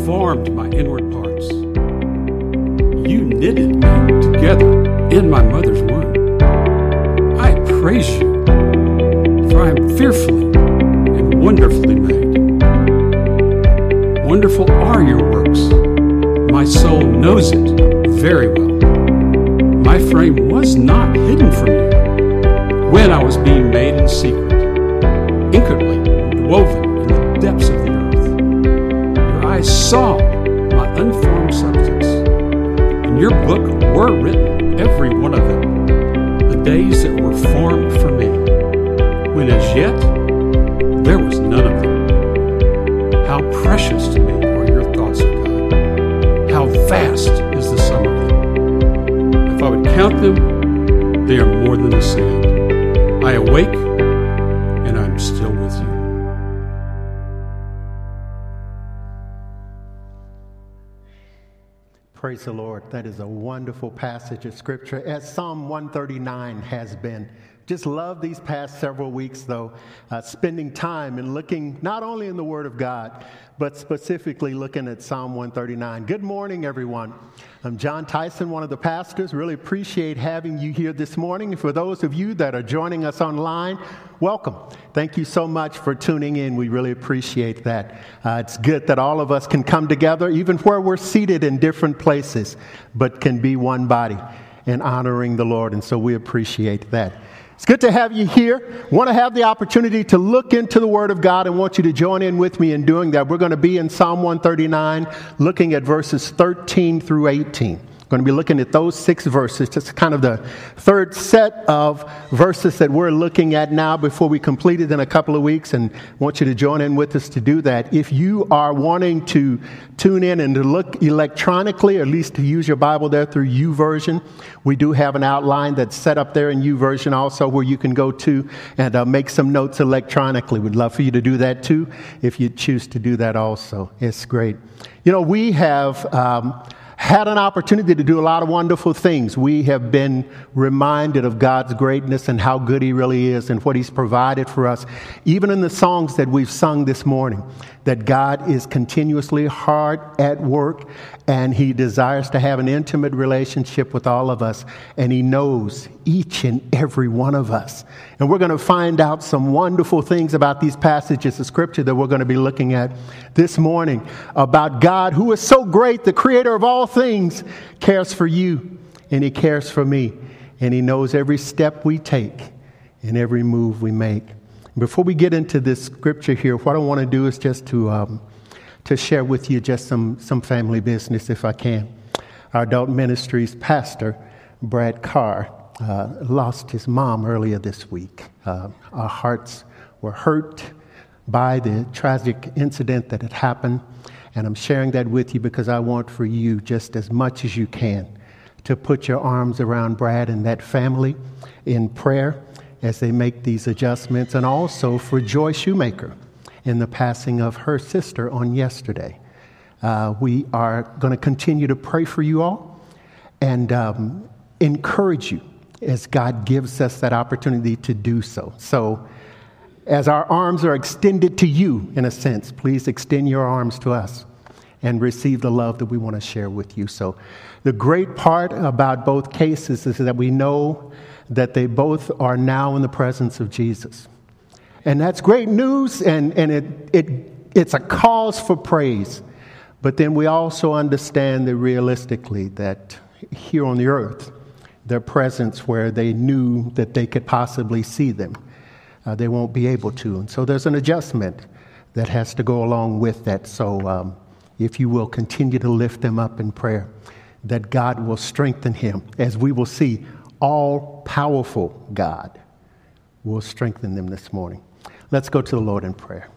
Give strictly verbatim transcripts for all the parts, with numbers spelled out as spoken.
formed my inward parts. You knitted me together in my mother's womb. I praise you, for I am fearfully and wonderfully made. Wonderful are your works. My soul knows it very well. My frame was not hidden from you when I was being made in secret, intricately woven in the depths of the earth. Your eyes saw my unformed substance. In your book were written, every one of them, the days that were formed for me, when as yet there was none of them. How precious to me are your thoughts, O God. How vast is the sum of them. If I would count them, they are more than the sand. I awake, and I am still with you. Praise the Lord. That is a wonderful passage of Scripture, as Psalm one thirty-nine has been. Just love these past several weeks, though, uh, spending time and looking not only in the Word of God, but specifically looking at Psalm one thirty-nine. Good morning, everyone. I'm John Tyson, one of the pastors. Really appreciate having you here this morning. For those of you that are joining us online, welcome. Thank you so much for tuning in. We really appreciate that. Uh, it's good that all of us can come together, even where we're seated in different places, but can be one body in honoring the Lord. And so we appreciate that. It's good to have you here. Want to have the opportunity to look into the Word of God and want you to join in with me in doing that. We're going to be in Psalm one thirty-nine, looking at verses thirteen through eighteen. Going to be looking at those six verses, just kind of the third set of verses that we're looking at now before we complete it in a couple of weeks, and want you to join in with us to do that. If you are wanting to tune in and to look electronically, or at least to use your Bible there through YouVersion, we do have an outline that's set up there in YouVersion also where you can go to and uh, make some notes electronically. We'd love for you to do that too if you choose to do that also. It's great. You know, we have... Um, had an opportunity to do a lot of wonderful things. We have been reminded of God's greatness and how good He really is and what He's provided for us. Even in the songs that we've sung this morning, that God is continuously hard at work and He desires to have an intimate relationship with all of us. And He knows each and every one of us. And we're going to find out some wonderful things about these passages of Scripture that we're going to be looking at this morning about God, who is so great, the creator of all things, cares for you and He cares for me. And He knows every step we take and every move we make. Before we get into this Scripture here, what I want to do is just to um, to share with you just some, some family business, if I can. Our adult ministries pastor, Brad Carr, uh, lost his mom earlier this week. Uh, our hearts were hurt by the tragic incident that had happened. And I'm sharing that with you because I want for you, just as much as you can, to put your arms around Brad and that family in prayer as they make these adjustments, and also for Joy Shoemaker in the passing of her sister on yesterday. Uh, we are going to continue to pray for you all and um, encourage you as God gives us that opportunity to do so. So as our arms are extended to you, in a sense, please extend your arms to us and receive the love that we want to share with you. So the great part about both cases is that we know that they both are now in the presence of Jesus. And that's great news, and, and it, it it's a cause for praise. But then we also understand that realistically that here on the earth, their presence where they knew that they could possibly see them, uh, they won't be able to. And so there's an adjustment that has to go along with that. So um, if you will continue to lift them up in prayer, that God will strengthen him, as we will see all-powerful God will strengthen them this morning. Let's go to the Lord in prayer.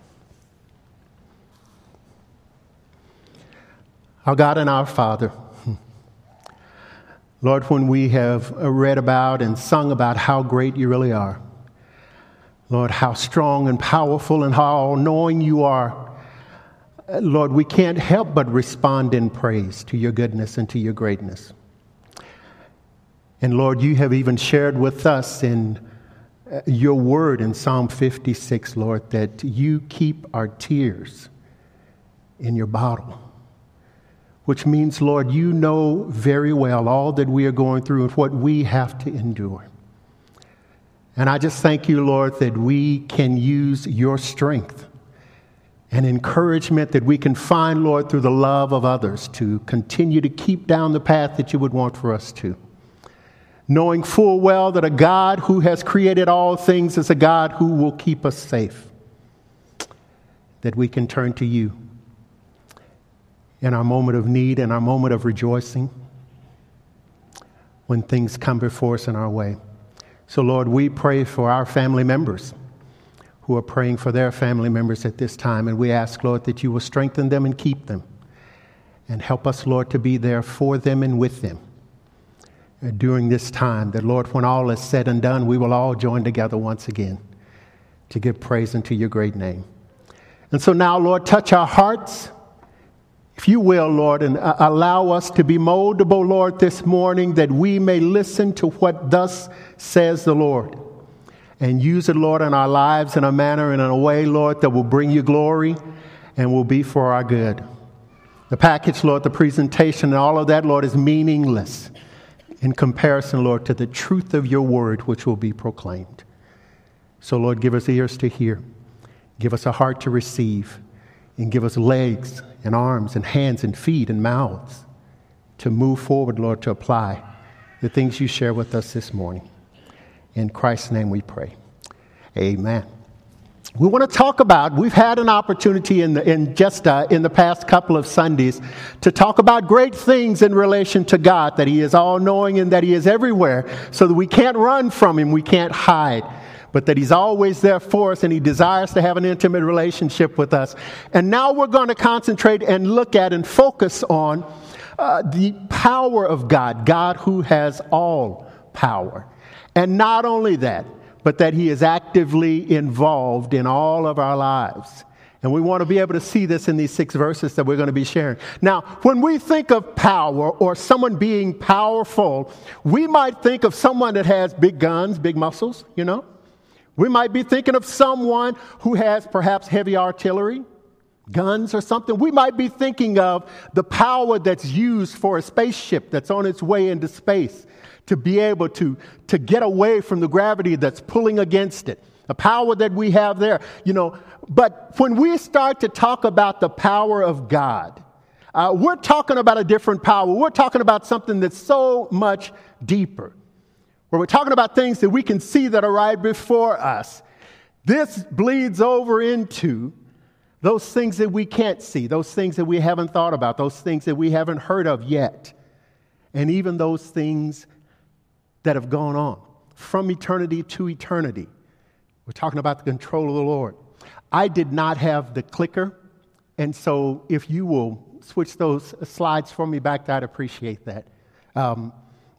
Our God and our Father, Lord, when we have read about and sung about how great you really are, Lord, how strong and powerful and how all-knowing you are, Lord, we can't help but respond in praise to your goodness and to your greatness. And Lord, you have even shared with us in your word in Psalm fifty-six, Lord, that you keep our tears in your bottle. which means, Lord, you know very well all that we are going through and what we have to endure. And I just thank you, Lord, that we can use your strength and encouragement that we can find, Lord, through the love of others to continue to keep down the path that you would want for us to. Knowing full well that a God who has created all things is a God who will keep us safe. That we can turn to you in our moment of need, in our moment of rejoicing, when things come before us in our way. So, Lord, we pray for our family members who are praying for their family members at this time. And we ask, Lord, that you will strengthen them and keep them. And help us, Lord, to be there for them and with them during this time. That, Lord, when all is said and done, we will all join together once again to give praise unto your great name. And so now, Lord, touch our hearts, if you will, Lord, and allow us to be moldable, Lord, this morning, that we may listen to what thus says the Lord and use it, Lord, in our lives in a manner and in a way, Lord, that will bring you glory and will be for our good. The package, Lord, the presentation and all of that, Lord, is meaningless in comparison, Lord, to the truth of your word, which will be proclaimed. So, Lord, give us ears to hear. Give us a heart to receive. And give us legs and arms and hands and feet and mouths to move forward, Lord, to apply the things you share with us this morning. In Christ's name we pray. Amen. We want to talk about, we've had an opportunity in, the, in just uh, in the past couple of Sundays to talk about great things in relation to God, that he is all-knowing and that he is everywhere, so that we can't run from him, we can't hide, but that he's always there for us and he desires to have an intimate relationship with us. And now we're going to concentrate and look at and focus on uh, the power of God, God who has all power. And not only that, but that he is actively involved in all of our lives. And we want to be able to see this in these six verses that we're going to be sharing. Now, when we think of power or someone being powerful, we might think of someone that has big guns, big muscles, you know. We might be thinking of someone who has perhaps heavy artillery, guns or something. We might be thinking of the power that's used for a spaceship that's on its way into space to be able to, to get away from the gravity that's pulling against it. The power that we have there, you know. But when we start to talk about the power of God, uh, we're talking about a different power. We're talking about something that's so much deeper. Where we're talking about things that we can see that are right before us. This bleeds over into those things that we can't see, those things that we haven't thought about, those things that we haven't heard of yet, and even those things that have gone on from eternity to eternity. We're talking about the control of the Lord. I did not have the clicker, and so if you will switch those slides for me back there, I'd appreciate that. Um,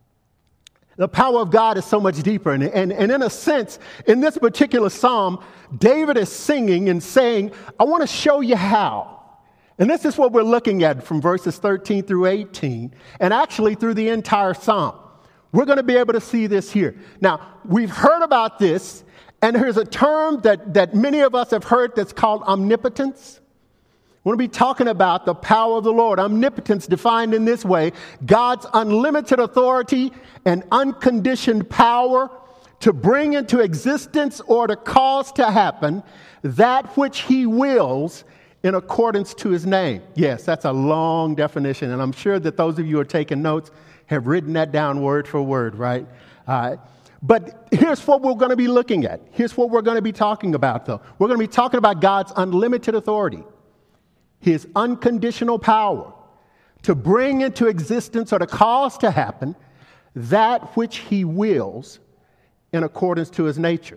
The power of God is so much deeper. And, and, and in a sense, in this particular psalm, David is singing and saying, I want to show you how. And this is what we're looking at from verses thirteen through eighteen, and actually through the entire psalm. We're going to be able to see this here. Now, we've heard about this, and there's a term that, that many of us have heard that's called omnipotence. We're going to be talking about the power of the Lord. Omnipotence defined in this way: God's unlimited authority and unconditioned power to bring into existence or to cause to happen that which he wills in accordance to his name. Yes, that's a long definition, and I'm sure that those of you who are taking notes have written that down word for word, right? Uh, but here's what we're going to be looking at. Here's what we're going to be talking about, though. We're going to be talking about God's unlimited authority, his unconditional power to bring into existence or to cause to happen that which he wills in accordance to his nature.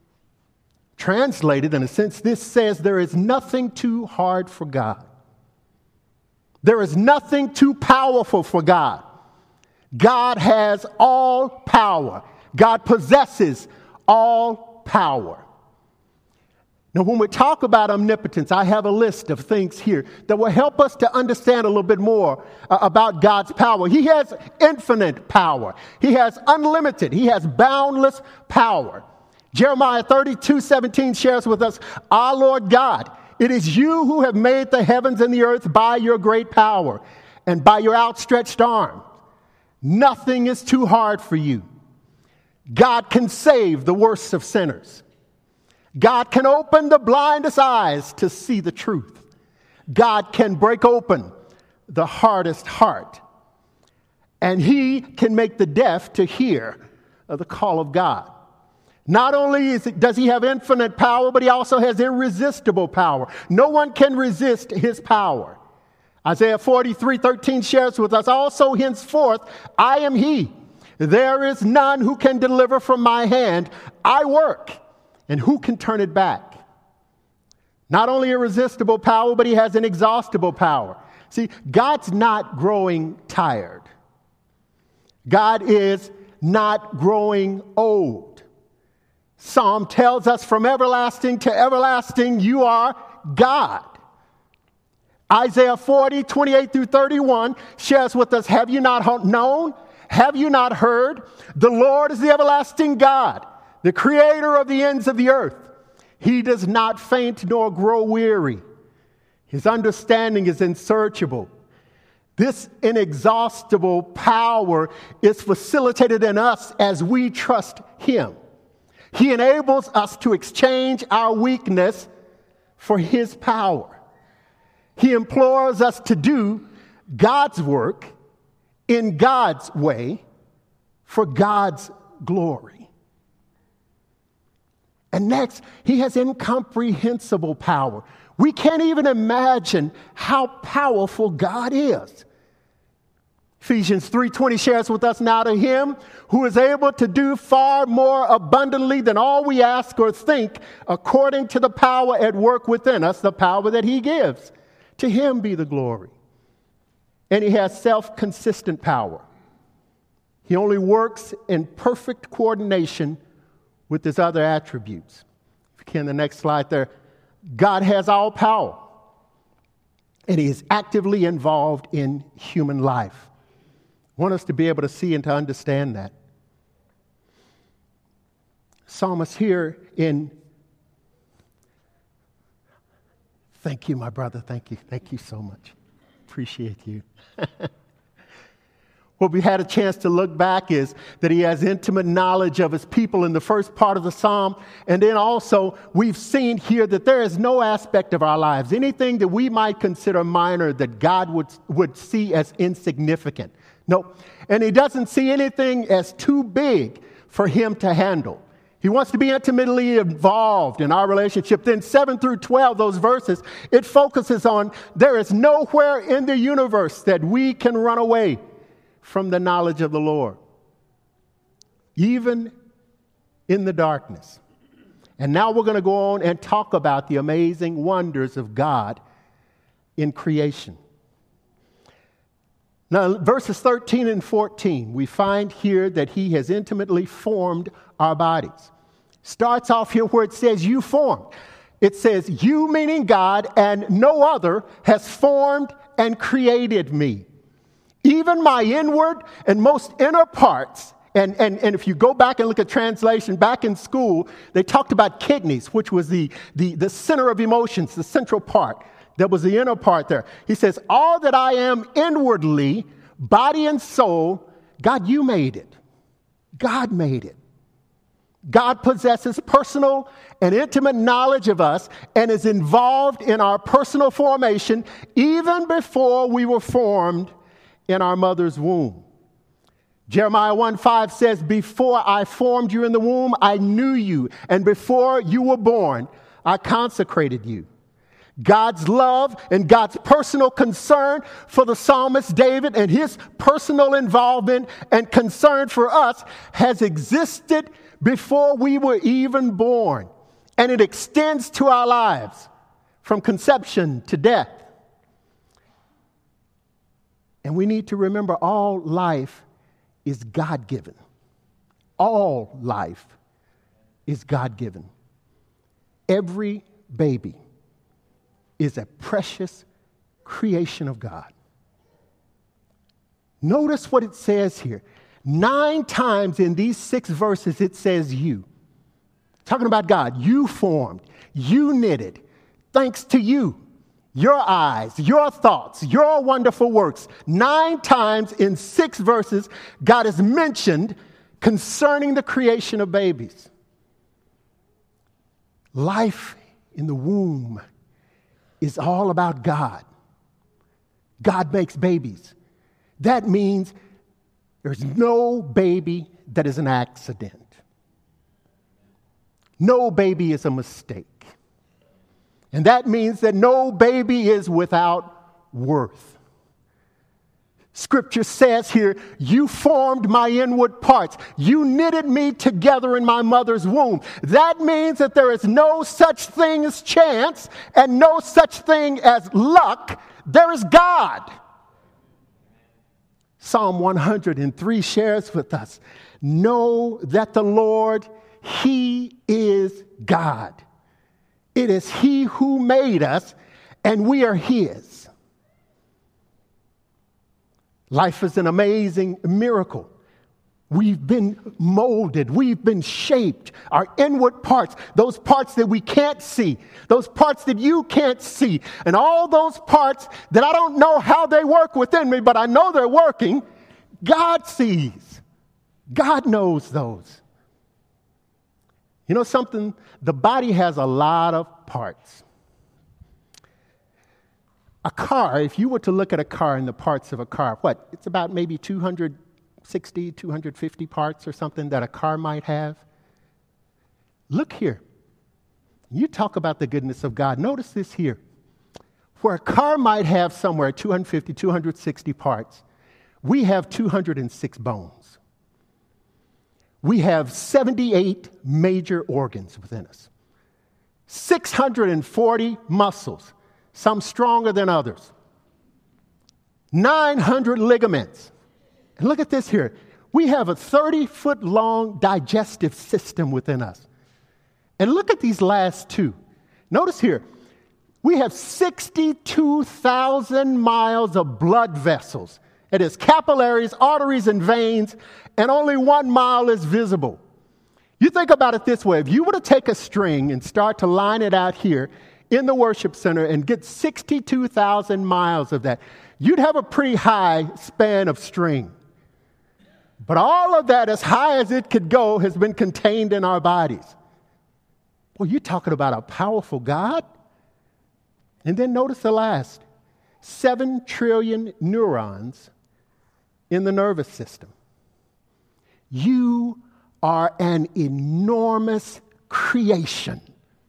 Translated, in a sense, this says there is nothing too hard for God. There is nothing too powerful for God. God has all power. God possesses all power. Now, when we talk about omnipotence, I have a list of things here that will help us to understand a little bit more uh, about God's power. He has infinite power. He has unlimited. He has boundless power. Jeremiah thirty-two seventeen shares with us, our Lord God, it is you who have made the heavens and the earth by your great power and by your outstretched arm. Nothing is too hard for you. God can save the worst of sinners. God can open the blindest eyes to see the truth. God can break open the hardest heart. And he can make the deaf to hear the call of God. Not only is it, does he have infinite power, but he also has irresistible power. No one can resist his power. Isaiah forty-three thirteen shares with us, also henceforth, I am he. There is none who can deliver from my hand. I work, and who can turn it back? Not only irresistible power, but he has inexhaustible power. See, God's not growing tired. God is not growing old. Psalm tells us from everlasting to everlasting, you are God. Isaiah forty, twenty-eight through thirty-one shares with us, have you not known? Have you not heard? The Lord is the everlasting God, the creator of the ends of the earth. He does not faint nor grow weary. His understanding is unsearchable. This inexhaustible power is facilitated in us as we trust him. He enables us to exchange our weakness for his power. He implores us to do God's work in God's way for God's glory. And next, he has incomprehensible power. We can't even imagine how powerful God is. Ephesians three twenty shares with us, now to him who is able to do far more abundantly than all we ask or think, according to the power at work within us, the power that he gives. To him be the glory. And he has self-consistent power. He only works in perfect coordination with his other attributes. If you can, the next slide there. God has all power, and he is actively involved in human life. I want us to be able to see and to understand that. Psalmist here in, thank you, my brother, thank you, thank you so much. Appreciate you. What we had a chance to look back is that he has intimate knowledge of his people in the first part of the psalm. And then also we've seen here that there is no aspect of our lives, anything that we might consider minor, that God would, would see as insignificant. No. And he doesn't see anything as too big for him to handle. He wants to be intimately involved in our relationship. Then seven through twelve, those verses, it focuses on there is nowhere in the universe that we can run away from the knowledge of the Lord, even in the darkness. And now we're going to go on and talk about the amazing wonders of God in creation. Now, verses thirteen and fourteen, we find here that he has intimately formed our bodies. Starts off here where it says, you formed. It says, you meaning God and no other has formed and created me. Even my inward and most inner parts. And, and, and if you go back and look at translation, back in school, they talked about kidneys, which was the, the, the center of emotions, the central part. That was the inner part there. He says, all that I am inwardly, body and soul, God, you made it. God made it. God possesses personal and intimate knowledge of us and is involved in our personal formation even before we were formed in our mother's womb. Jeremiah one five says, before I formed you in the womb, I knew you. And before you were born, I consecrated you. God's love and God's personal concern for the psalmist David and his personal involvement and concern for us has existed before we were even born. And it extends to our lives from conception to death. And we need to remember all life is God-given. All life is God-given. Every baby is a precious creation of God. Notice what it says here. Nine times in these six verses it says you. Talking about God. You formed. You knitted. Thanks to you. your eyes, your thoughts, your wonderful works. Nine times in six verses, God is mentioned concerning the creation of babies. Life in the womb is all about God. God makes babies. That means there's no baby that is an accident. No baby is a mistake. And that means that no baby is without worth. Scripture says here, you formed my inward parts. You knitted me together in my mother's womb. That means that there is no such thing as chance and no such thing as luck. There is God. Psalm one hundred three shares with us, know that the Lord, He is God. It is He who made us, and we are His. Life is an amazing miracle. We've been molded. We've been shaped. Our inward parts, those parts that we can't see, those parts that you can't see, and all those parts that I don't know how they work within me, but I know they're working, God sees. God knows those. You know something? The body has a lot of parts. A car, if you were to look at a car and the parts of a car, what? It's about maybe two hundred sixty, two hundred fifty parts or something that a car might have. Look here. You talk about the goodness of God. Notice this here. Where a car might have somewhere two hundred fifty, two hundred sixty parts, we have two hundred six bones. We have seventy-eight major organs within us, six hundred forty muscles, some stronger than others, nine hundred ligaments. And look at this here. We have a thirty-foot-long digestive system within us. And look at these last two. Notice here, we have sixty-two thousand miles of blood vessels. It is capillaries, arteries, and veins, and only one mile is visible. You think about it this way. If you were to take a string and start to line it out here in the worship center and get sixty-two thousand miles of that, you'd have a pretty high span of string. But all of that, as high as it could go, has been contained in our bodies. Well, you're talking about a powerful God? And then notice the last. Seven trillion neurons in the nervous system. You are an enormous creation.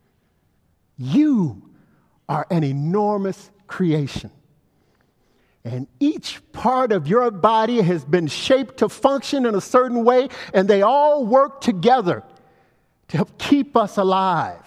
You are an enormous creation. And each part of your body has been shaped to function in a certain way, and they all work together to help keep us alive.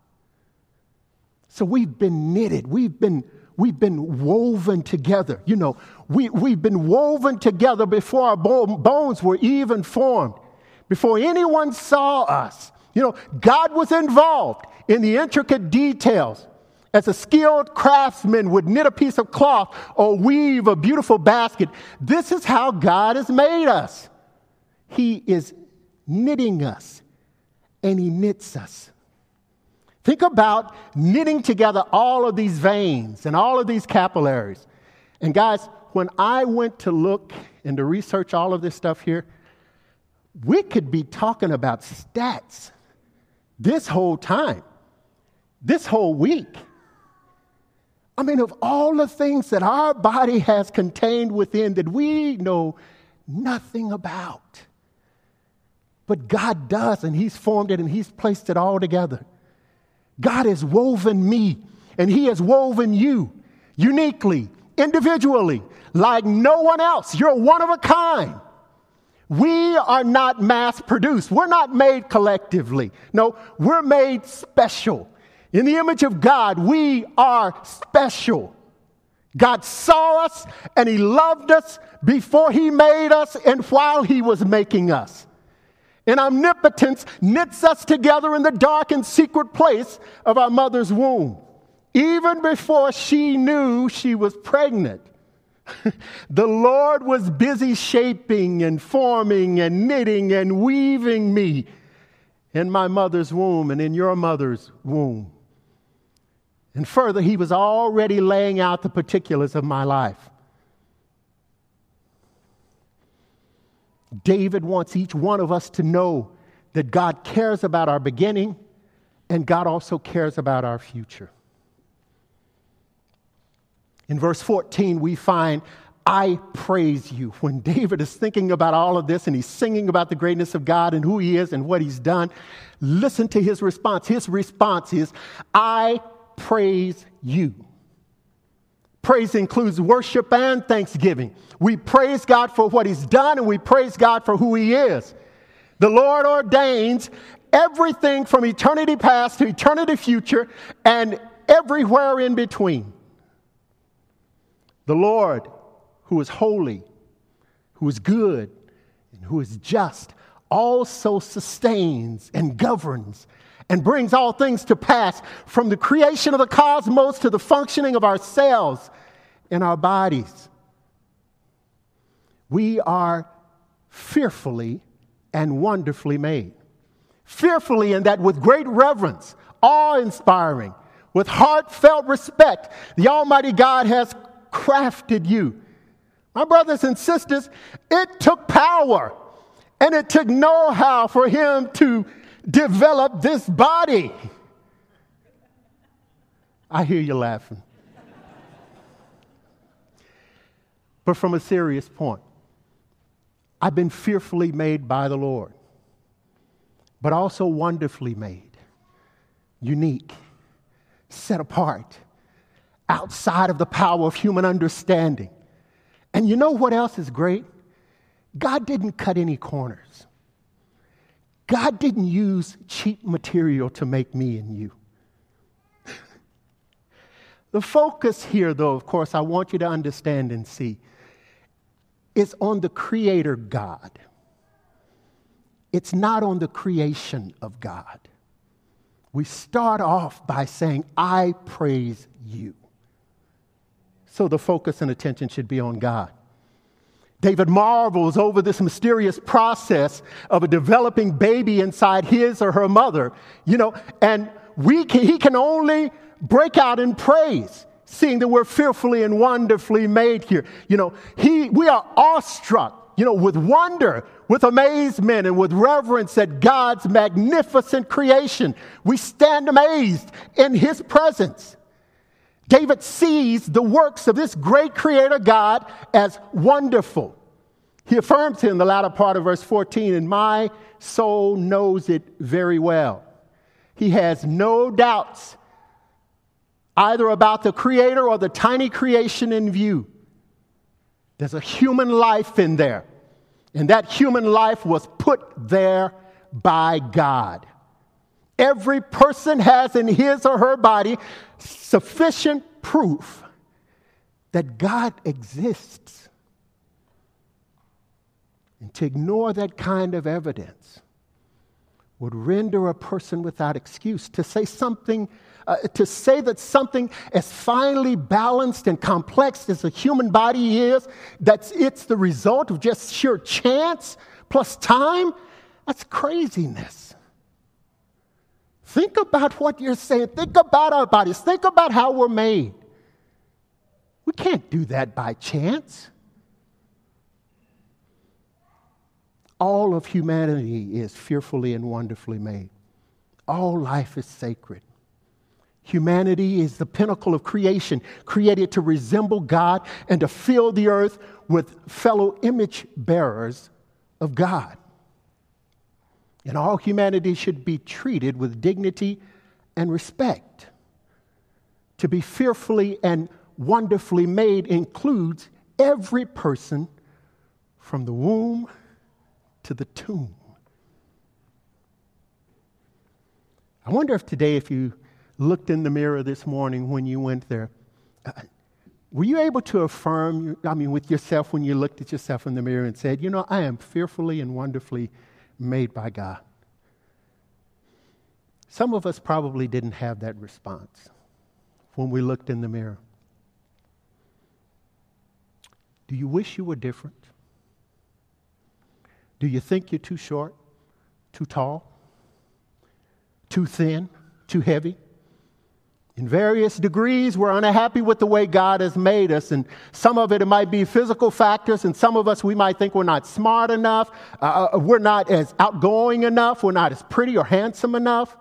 So we've been knitted. We've been We've been woven together. You know, we, we've been woven together before our bones were even formed, before anyone saw us. You know, God was involved in the intricate details. As a skilled craftsman would knit a piece of cloth or weave a beautiful basket, this is how God has made us. He is knitting us, and He knits us. Think about knitting together all of these veins and all of these capillaries. And guys, when I went to look and to research all of this stuff here, we could be talking about stats this whole time, this whole week. I mean, of all the things that our body has contained within that we know nothing about. But God does, and He's formed it, and He's placed it all together. God has woven me, and He has woven you uniquely, individually, like no one else. You're one of a kind. We are not mass-produced. We're not made collectively. No, we're made special. In the image of God, we are special. God saw us, and He loved us before He made us and while He was making us. And omnipotence knits us together in the dark and secret place of our mother's womb, even before she knew she was pregnant. The Lord was busy shaping and forming and knitting and weaving me in my mother's womb and in your mother's womb. And further, he was already laying out the particulars of my life. David wants each one of us to know that God cares about our beginning and God also cares about our future. In verse fourteen, we find, I praise you. When David is thinking about all of this and he's singing about the greatness of God and who he is and what he's done, listen to his response. His response is, I praise you. Praise includes worship and thanksgiving. We praise God for what he's done and we praise God for who he is. The Lord ordains everything from eternity past to eternity future and everywhere in between. The Lord, who is holy, who is good, and who is just, also sustains and governs and brings all things to pass, from the creation of the cosmos to the functioning of our cells and our bodies. We are fearfully and wonderfully made. Fearfully in that with great reverence, awe-inspiring, with heartfelt respect, the Almighty God has crafted you. My brothers and sisters, it took power and it took know-how for him to develop this body. I hear you laughing. But from a serious point, I've been fearfully made by the Lord, but also wonderfully made, unique, set apart, outside of the power of human understanding. And you know what else is great? God didn't cut any corners. God didn't use cheap material to make me and you. The focus here, though, of course, I want you to understand and see, is on the Creator God. It's not on the creation of God. We start off by saying, I praise you. So the focus and attention should be on God. David marvels over this mysterious process of a developing baby inside his or her mother, you know, and we can, he can only break out in praise, seeing that we're fearfully and wonderfully made here. You know, he, we are awestruck, you know, with wonder, with amazement, and with reverence at God's magnificent creation. We stand amazed in his presence. David sees the works of this great creator God as wonderful. He affirms in the latter part of verse fourteen, and my soul knows it very well. He has no doubts either about the creator or the tiny creation in view. There's a human life in there, and that human life was put there by God. Every person has in his or her body sufficient proof that God exists. And to ignore that kind of evidence would render a person without excuse. To say something, uh, to say that something as finely balanced and complex as a human body is, that it's the result of just sheer chance plus time, that's craziness. Think about what you're saying. Think about our bodies. Think about how we're made. We can't do that by chance. All of humanity is fearfully and wonderfully made. All life is sacred. Humanity is the pinnacle of creation, created to resemble God and to fill the earth with fellow image bearers of God. And all humanity should be treated with dignity and respect. To be fearfully and wonderfully made includes every person from the womb to the tomb. I wonder if today, if you looked in the mirror this morning when you went there, uh, were you able to affirm, I mean, with yourself when you looked at yourself in the mirror and said, you know, I am fearfully and wonderfully made by God? Some of us probably didn't have that response when we looked in the mirror. Do you wish you were different? Do you think you're too short, too tall, too thin, too heavy? In various degrees, we're unhappy with the way God has made us. And some of it, it might be physical factors. And some of us, we might think we're not smart enough. Uh, we're not as outgoing enough. We're not as pretty or handsome enough.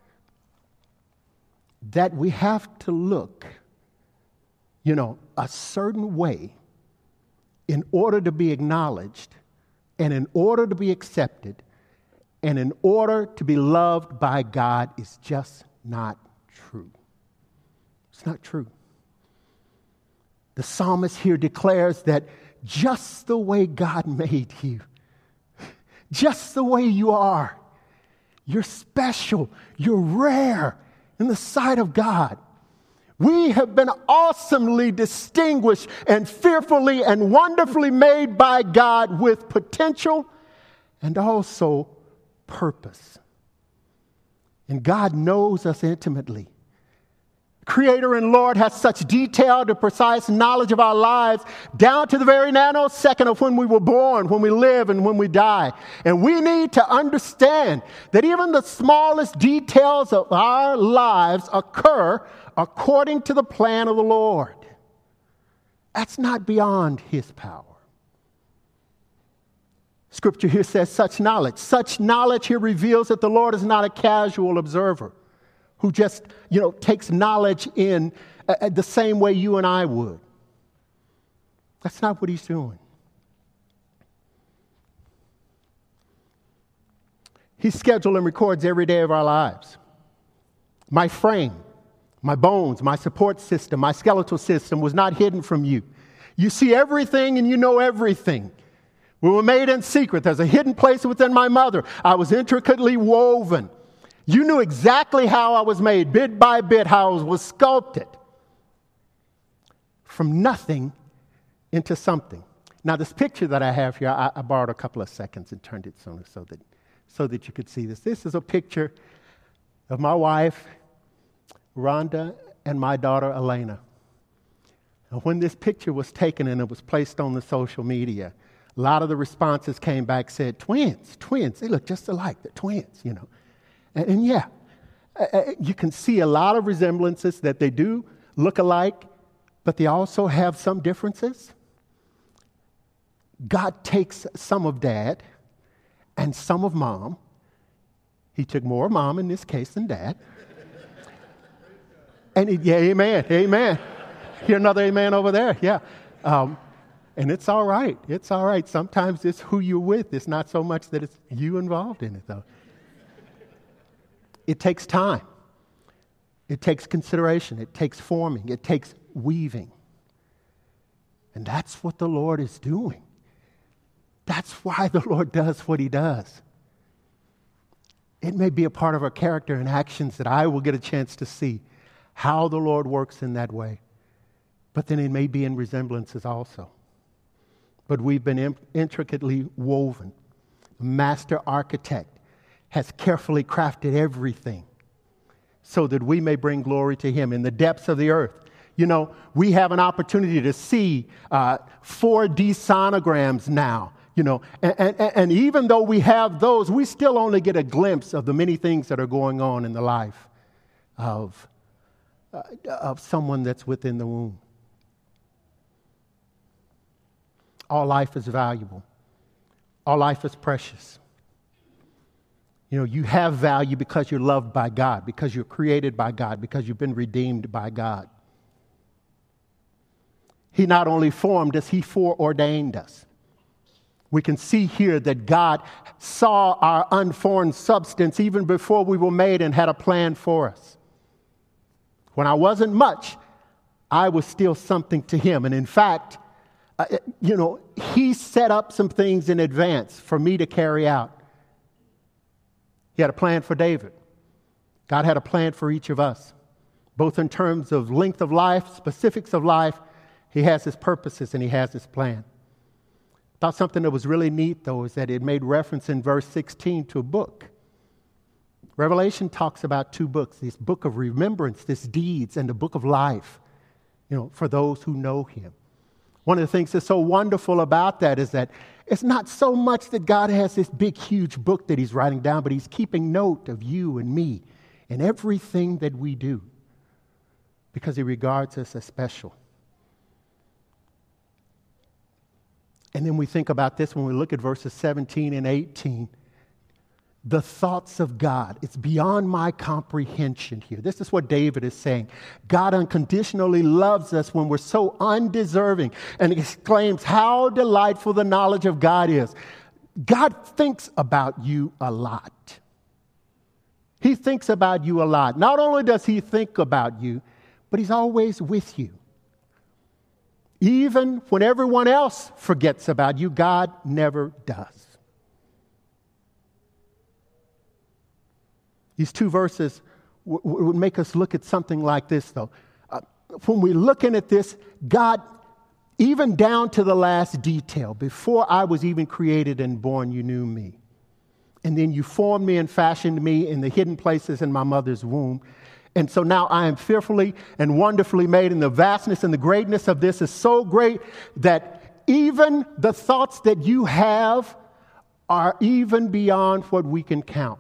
That we have to look, you know, a certain way in order to be acknowledged and in order to be accepted and in order to be loved by God is just not true. It's not true. The psalmist here declares that just the way God made you, just the way you are, you're special, you're rare in the sight of God. We have been awesomely distinguished and fearfully and wonderfully made by God with potential and also purpose. And God knows us intimately. Creator and Lord has such detailed and precise knowledge of our lives down to the very nanosecond of when we were born, when we live, and when we die. And we need to understand that even the smallest details of our lives occur according to the plan of the Lord. That's not beyond His power. Scripture here says such knowledge. Such knowledge here reveals that the Lord is not a casual observer who just, you know, takes knowledge in uh, the same way you and I would. That's not what He's doing. He schedules and records every day of our lives. My frame, my bones, my support system, my skeletal system was not hidden from you. You see everything and you know everything. We were made in secret. There's a hidden place within my mother. I was intricately woven. You knew exactly how I was made, bit by bit, how I was sculpted. From nothing into something. Now, this picture that I have here, I, I borrowed a couple of seconds and turned it so, so, that, so that you could see this. This is a picture of my wife, Rhonda, and my daughter, Elena. And when this picture was taken and it was placed on the social media, a lot of the responses came back, said, twins, twins, they look just alike, they're twins, you know. And, and yeah, uh, you can see a lot of resemblances that they do look alike, but they also have some differences. God takes some of Dad and some of Mom. He took more of Mom in this case than Dad. And he, yeah, amen, amen. Hear another amen over there, yeah. Um, and it's all right, it's all right. Sometimes it's who you're with. It's not so much that it's you involved in it, though. It takes time. It takes consideration. It takes forming. It takes weaving. And that's what the Lord is doing. That's why the Lord does what He does. It may be a part of our character and actions that I will get a chance to see how the Lord works in that way. But then it may be in resemblances also. But we've been in- intricately woven. A master architect has carefully crafted everything so that we may bring glory to Him in the depths of the earth. You know, we have an opportunity to see uh, four D sonograms now, you know, and, and, and even though we have those, we still only get a glimpse of the many things that are going on in the life of, uh, of someone that's within the womb. All life is valuable. All life is precious. You know, you have value because you're loved by God, because you're created by God, because you've been redeemed by God. He not only formed us, He foreordained us. We can see here that God saw our unformed substance even before we were made and had a plan for us. When I wasn't much, I was still something to Him. And in fact, uh, you know, He set up some things in advance for me to carry out. He had a plan for David. God had a plan for each of us, both in terms of length of life, specifics of life. He has His purposes and He has His plan. I thought something that was really neat, though, is that it made reference in verse sixteen to a book. Revelation talks about two books, this book of remembrance, this deeds, and the book of life, you know, for those who know Him. One of the things that's so wonderful about that is that it's not so much that God has this big, huge book that He's writing down, but He's keeping note of you and me and everything that we do. because he regards us as special. And then we think about this when we look at verses seventeen and eighteen. The thoughts of God, it's beyond my comprehension here. This is what David is saying. God unconditionally loves us when we're so undeserving, and exclaims, how delightful the knowledge of God is. God thinks about you a lot. He thinks about you a lot. Not only does he think about you, but he's always with you. Even when everyone else forgets about you, God never does. These two verses w- w- would make us look at something like this, though. Uh, when we're looking at this, God, even down to the last detail, before I was even created and born, you knew me. And then you formed me and fashioned me in the hidden places in my mother's womb. And so now I am fearfully and wonderfully made, and the vastness and the greatness of this is so great that even the thoughts that you have are even beyond what we can count.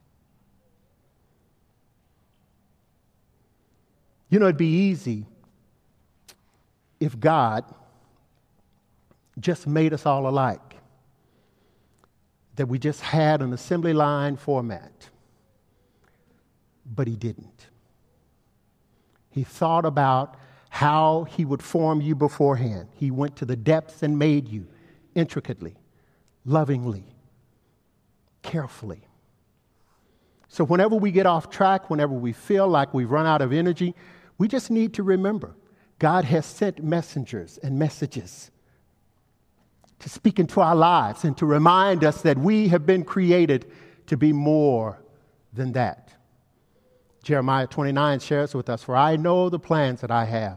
You know, it'd be easy if God just made us all alike, that we just had an assembly line format. But he didn't. He thought about how he would form you beforehand. He went to the depths and made you intricately, lovingly, carefully. So whenever we get off track, whenever we feel like we've run out of energy, we just need to remember God has sent messengers and messages to speak into our lives and to remind us that we have been created to be more than that. Jeremiah twenty-nine shares with us, for I know the plans that I have.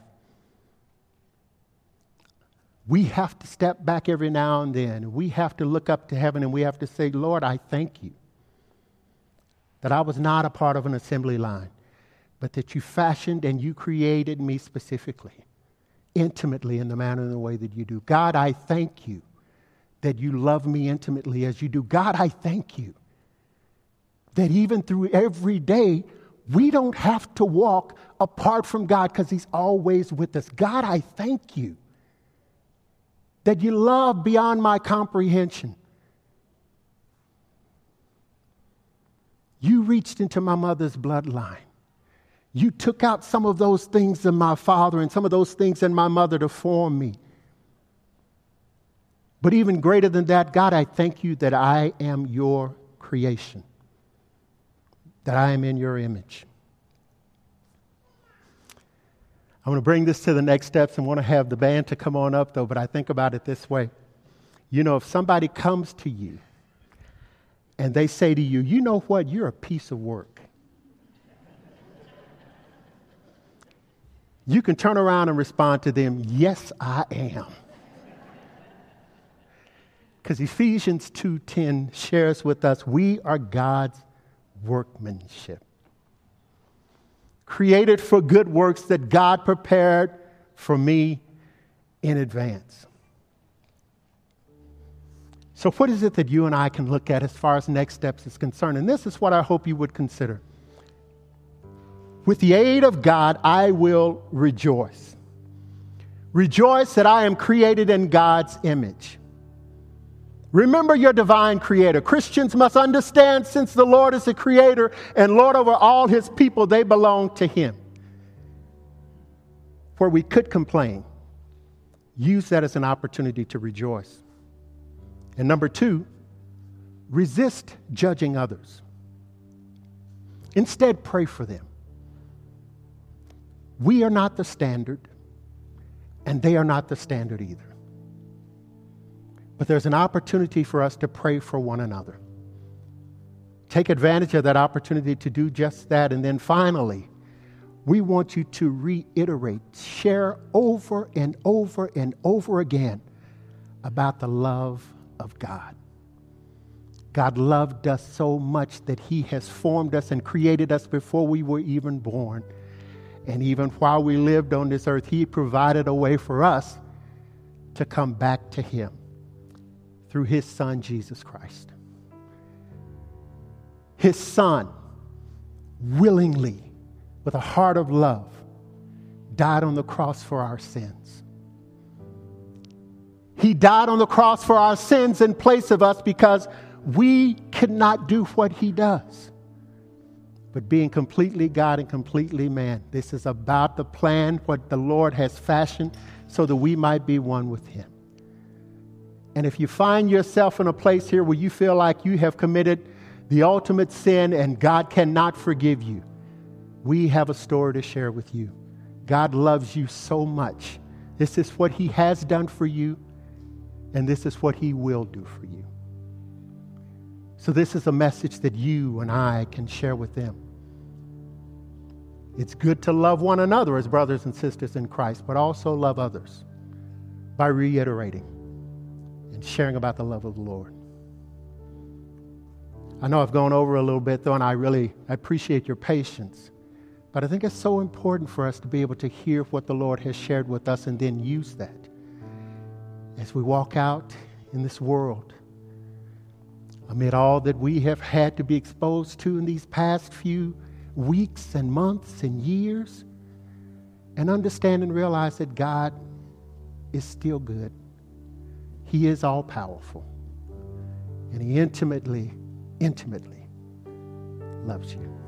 We have to step back every now and then. We have to look up to heaven and we have to say, Lord, I thank you that I was not a part of an assembly line, but that you fashioned and you created me specifically, intimately in the manner and the way that you do. God, I thank you that you love me intimately as you do. God, I thank you that even through every day, we don't have to walk apart from God because he's always with us. God, I thank you that you love beyond my comprehension. You reached into my mother's bloodline. You took out some of those things in my father and some of those things in my mother to form me. But even greater than that, God, I thank you that I am your creation, that I am in your image. I want to bring this to the next steps and want to have the band to come on up, though, but I think about it this way. You know, if somebody comes to you and they say to you, you know what, you're a piece of work. You can turn around and respond to them, yes, I am. Because Ephesians two ten shares with us, we are God's workmanship, created for good works that God prepared for me in advance. So what is it that you and I can look at as far as next steps is concerned? And this is what I hope you would consider. With the aid of God, I will rejoice. Rejoice that I am created in God's image. Remember your divine creator. Christians must understand, since the Lord is the creator and Lord over all his people, they belong to him. Where we could complain, use that as an opportunity to rejoice. And number two, resist judging others. Instead, pray for them. We are not the standard, and they are not the standard either. But there's an opportunity for us to pray for one another. Take advantage of that opportunity to do just that. And then finally, we want you to reiterate, share over and over and over again about the love of God. God loved us so much that he has formed us and created us before we were even born. And even while we lived on this earth, he provided a way for us to come back to him through his son, Jesus Christ. His son willingly, with a heart of love, died on the cross for our sins. He died on the cross for our sins in place of us because we could not do what he does. But being completely God and completely man, this is about the plan, what the Lord has fashioned so that we might be one with him. And if you find yourself in a place here where you feel like you have committed the ultimate sin and God cannot forgive you, we have a story to share with you. God loves you so much. This is what he has done for you, and this is what he will do for you. So this is a message that you and I can share with them. It's good to love one another as brothers and sisters in Christ, but also love others by reiterating and sharing about the love of the Lord. I know I've gone over a little bit, though, and I really appreciate your patience. But I think it's so important for us to be able to hear what the Lord has shared with us and then use that as we walk out in this world, amid all that we have had to be exposed to in these past few weeks and months and years, and understand and realize that God is still good. He is all powerful, and he intimately, intimately loves you.